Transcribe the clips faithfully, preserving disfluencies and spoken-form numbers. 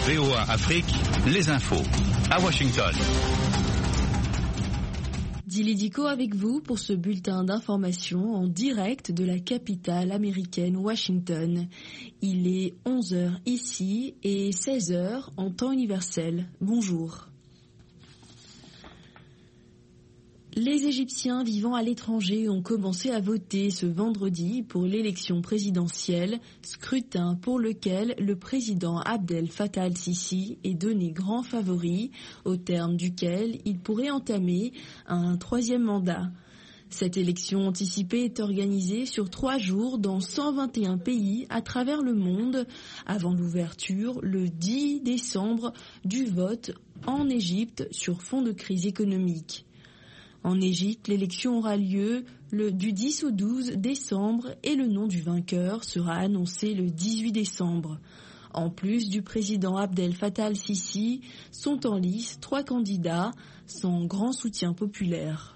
V O A Afrique, les infos. À Washington. Dili Diko avec vous pour ce bulletin d'information en direct de la capitale américaine Washington. Il est onze heures ici et seize heures en temps universel. Bonjour. Les Égyptiens vivant à l'étranger ont commencé à voter ce vendredi pour l'élection présidentielle, scrutin pour lequel le président Abdel Fattah al-Sisi est donné grand favori, au terme duquel il pourrait entamer un troisième mandat. Cette élection anticipée est organisée sur trois jours dans cent vingt et un pays à travers le monde, avant l'ouverture le dix décembre du vote en Égypte sur fond de crise économique. En Égypte, l'élection aura lieu le, du dix au douze décembre et le nom du vainqueur sera annoncé le dix-huit décembre. En plus du président Abdel Fattah al-Sisi, sont en lice trois candidats sans grand soutien populaire.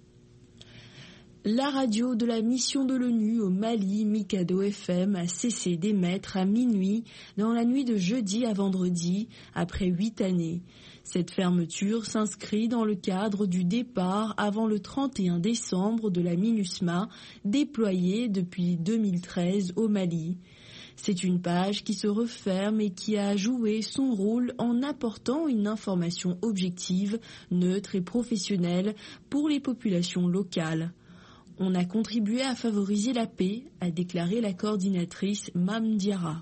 La radio de la mission de l'ONU au Mali, Mikado F M, a cessé d'émettre à minuit dans la nuit de jeudi à vendredi, après huit années. Cette fermeture s'inscrit dans le cadre du départ avant le trente et un décembre de la MINUSMA, déployée depuis deux mille treize au Mali. C'est une page qui se referme et qui a joué son rôle en apportant une information objective, neutre et professionnelle pour les populations locales. On a contribué à favoriser la paix, a déclaré la coordinatrice Mam Diarra.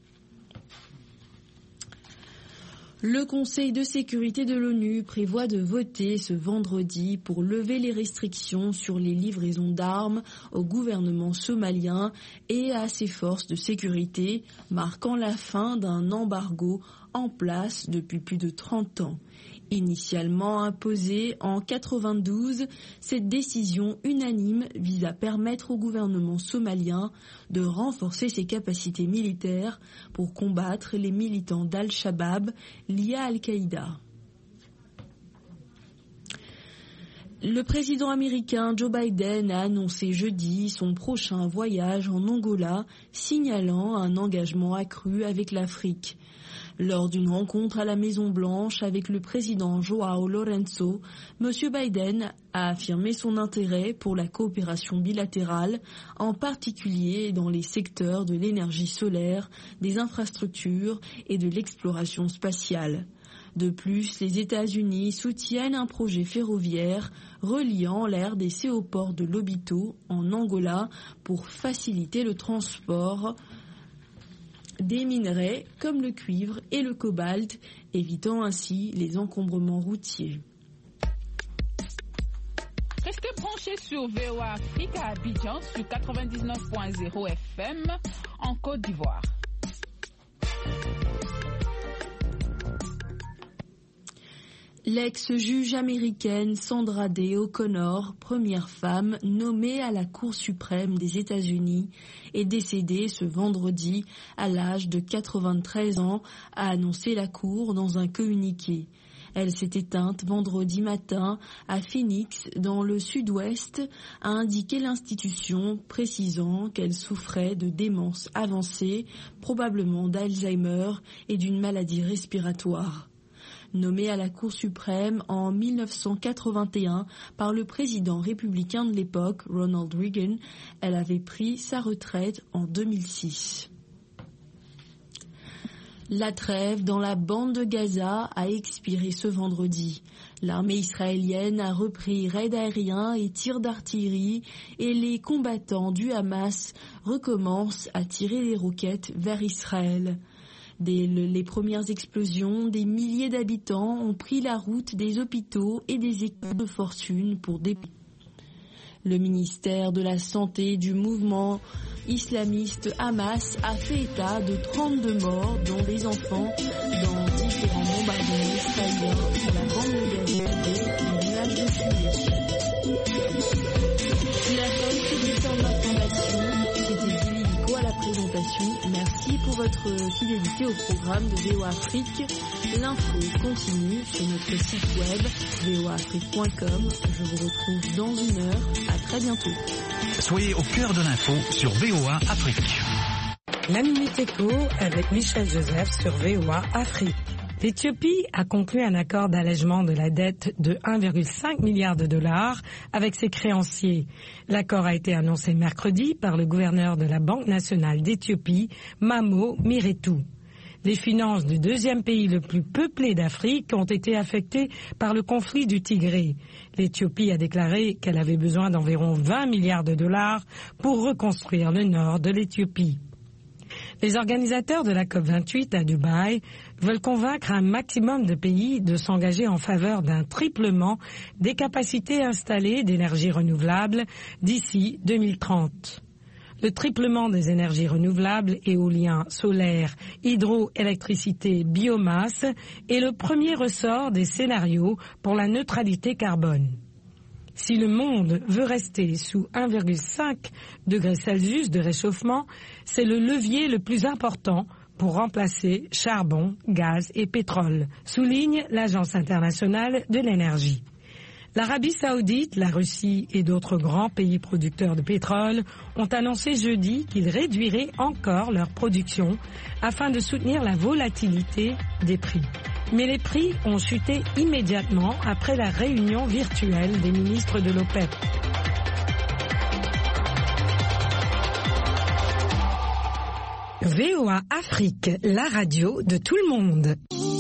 Le Conseil de sécurité de l'ONU prévoit de voter ce vendredi pour lever les restrictions sur les livraisons d'armes au gouvernement somalien et à ses forces de sécurité, marquant la fin d'un embargo en place depuis plus de trente ans. Initialement imposée en quatre-vingt-douze, cette décision unanime vise à permettre au gouvernement somalien de renforcer ses capacités militaires pour combattre les militants d'Al-Shabaab liés à Al-Qaïda. Le président américain Joe Biden a annoncé jeudi son prochain voyage en Angola, signalant un engagement accru avec l'Afrique. Lors d'une rencontre à la Maison-Blanche avec le président João Lourenço, M. Biden a affirmé son intérêt pour la coopération bilatérale, en particulier dans les secteurs de l'énergie solaire, des infrastructures et de l'exploration spatiale. De plus, les États-Unis soutiennent un projet ferroviaire reliant la R D C au port de Lobito, en Angola, pour faciliter le transport des minerais comme le cuivre et le cobalt, évitant ainsi les encombrements routiers. Restez branchés sur V O A Afrique à Abidjan sur quatre-vingt-dix-neuf point zéro F M en Côte d'Ivoire. L'ex-juge américaine Sandra Day O'Connor, première femme nommée à la Cour suprême des États-Unis, est décédée ce vendredi à l'âge de quatre-vingt-treize ans, a annoncé la Cour dans un communiqué. Elle s'est éteinte vendredi matin à Phoenix, dans le sud-ouest, a indiqué l'institution, précisant qu'elle souffrait de démence avancée, probablement d'Alzheimer et d'une maladie respiratoire. Nommée à la Cour suprême en mille neuf cent quatre-vingt-un par le président républicain de l'époque, Ronald Reagan, elle avait pris sa retraite en deux mille six. La trêve dans la bande de Gaza a expiré ce vendredi. L'armée israélienne a repris raids aériens et tirs d'artillerie et les combattants du Hamas recommencent à tirer les roquettes vers Israël. Dès les premières explosions, des milliers d'habitants ont pris la route des hôpitaux et des écoles de fortune pour déployer. Le ministère de la Santé du mouvement islamiste Hamas a fait état de trente-deux morts, dont des enfants, dans différents bombardements israéliens sur la bande de Gaza et des nuages de fumée. La fin de ce bulletin d'information, c'était Dili Diko à la présentation. Merci pour votre fidélité au programme de V O A Afrique. L'info continue sur notre site web v o a afrique point com. Je vous retrouve dans une heure. À très bientôt. Soyez au cœur de l'info sur V O A Afrique. La Minute Éco avec Michel Joseph sur V O A Afrique. L'Éthiopie a conclu un accord d'allègement de la dette de un virgule cinq milliard de dollars avec ses créanciers. L'accord a été annoncé mercredi par le gouverneur de la Banque nationale d'Éthiopie, Mamo Miretu. Les finances du deuxième pays le plus peuplé d'Afrique ont été affectées par le conflit du Tigré. L'Éthiopie a déclaré qu'elle avait besoin d'environ vingt milliards de dollars pour reconstruire le nord de l'Éthiopie. Les organisateurs de la COP vingt-huit à Dubaï veulent convaincre un maximum de pays de s'engager en faveur d'un triplement des capacités installées d'énergie renouvelable d'ici deux mille trente. Le triplement des énergies renouvelables, éolien, solaire, hydroélectricité, biomasse est le premier ressort des scénarios pour la neutralité carbone. Si le monde veut rester sous un virgule cinq degrés Celsius de réchauffement, c'est le levier le plus important pour remplacer charbon, gaz et pétrole, souligne l'Agence internationale de l'énergie. L'Arabie saoudite, la Russie et d'autres grands pays producteurs de pétrole ont annoncé jeudi qu'ils réduiraient encore leur production afin de soutenir la volatilité des prix. Mais les prix ont chuté immédiatement après la réunion virtuelle des ministres de l'OPEP. V O A Afrique, la radio de tout le monde.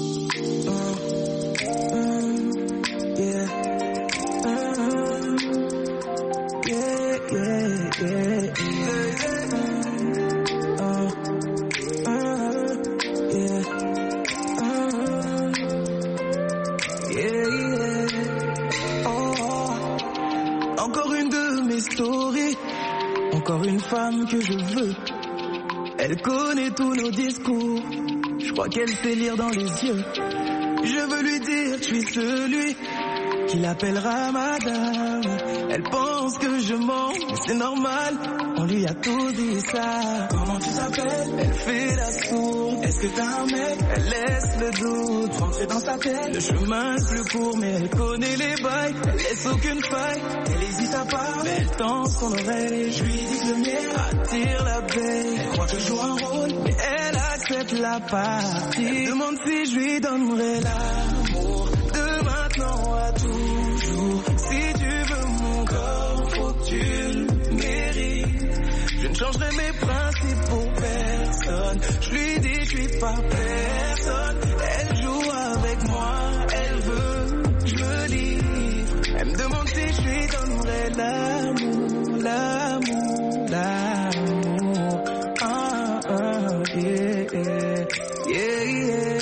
Encore une femme que je veux. Elle connaît tous nos discours. Je crois qu'elle sait lire dans les yeux. Je veux lui dire que je suis celui qui l'appellera madame. Elle pense que je mens, mais c'est normal. On lui a tout dit ça. Comment tu t'appelles? Elle fait la sourde. Est-ce que t'as un mec? Elle laisse le doute rentrer dans sa tête. Le chemin est plus court, mais elle connaît les bails. Elle laisse aucune faille. Elle hésite à part, mais elle tend son oreille. Je lui dis que le mien attire l'abeille. Elle croit que je joue un rôle, mais elle accepte la partie. Elle me demande si je lui donnerai l'amour de maintenant à toujours. Si tu veux mon corps, faut que tu le mérites. Je ne changerai mes principes pour personne. Je lui dis que je suis pas personne. Elle joue avec moi, elle veut que je me livre. Elle me demande si je lui donnerai l'amour, l'amour, l'amour. Ah, ah, yeah, yeah, yeah.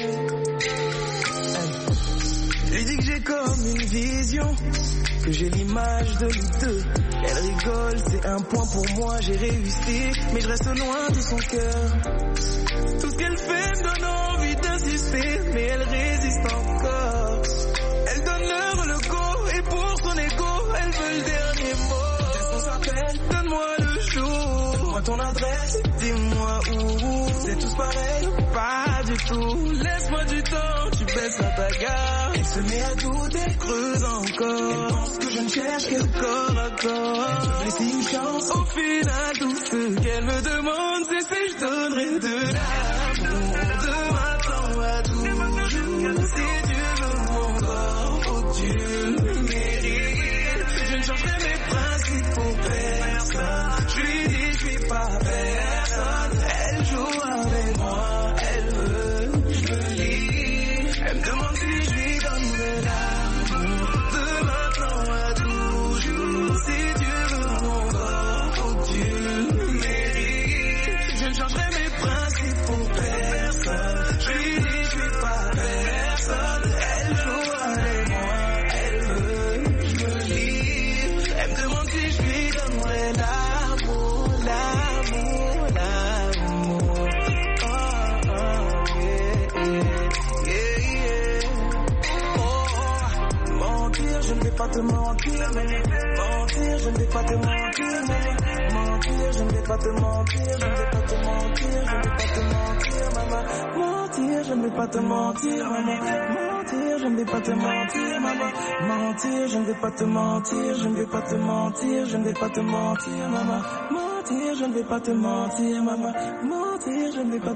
Je lui dis que j'ai comme une vision, que j'ai l'image de nous deux. Elle rigole, c'est un point pour moi, j'ai réussi, mais je reste loin de son cœur. Tout ce qu'elle fait me donne envie d'insister, mais elle résiste encore. Elle donne l'heure le go, et pour son ego, elle veut le dernier mot. Qu'est-ce qu'on s'appelle? Donne-moi le jour. Donne-moi ton adresse, dis-moi où. C'est tous pareil? Pas du tout. Laisse-moi du temps, tu baisses à ta gare. Elle se met à douter, creuse encore. Elle pense que je ne cherche que le corps à corps. Je laisse une chance. Au final, tout ce qu'elle me demande, c'est si je donnerai de l'amour. De maintenant à toujours. Si tu veux mon corps, faut que tu le mérites. Je ne changerai mes principes pour personne. Je lui dis que je suis pas personne. Elle joue avec moi, elle veut que je me livre. Elle me demande si je lui donnerai l'amour. De maintenant à toujours. Si tu veux mon corps, faut que tu le mérites. Je ne changerai mes principes pour personne. Je lui dis que je suis pas personne. Elle joue avec moi, elle veut que je me livre. Elle me demande si je lui donnerai l'amour, l'amour, l'amour. Oh, oh, yeah, yeah, yeah. Oh, oh. Mentir, je ne vais pas te mentir, mais mentir, je ne vais pas te mentir, mais mentir, je ne vais pas te mentir, je ne vais pas te mentir, je ne vais pas te mentir, maman. Mentir, je ne vais pas te mentir, maman. Mentir, je ne vais pas te mentir, maman. Mentir, je ne vais pas te mentir, je ne vais pas te mentir, je ne vais pas te mentir, maman. Mentir, mentir, je ne vais pas te mentir, maman. Mentir, je ne vais pas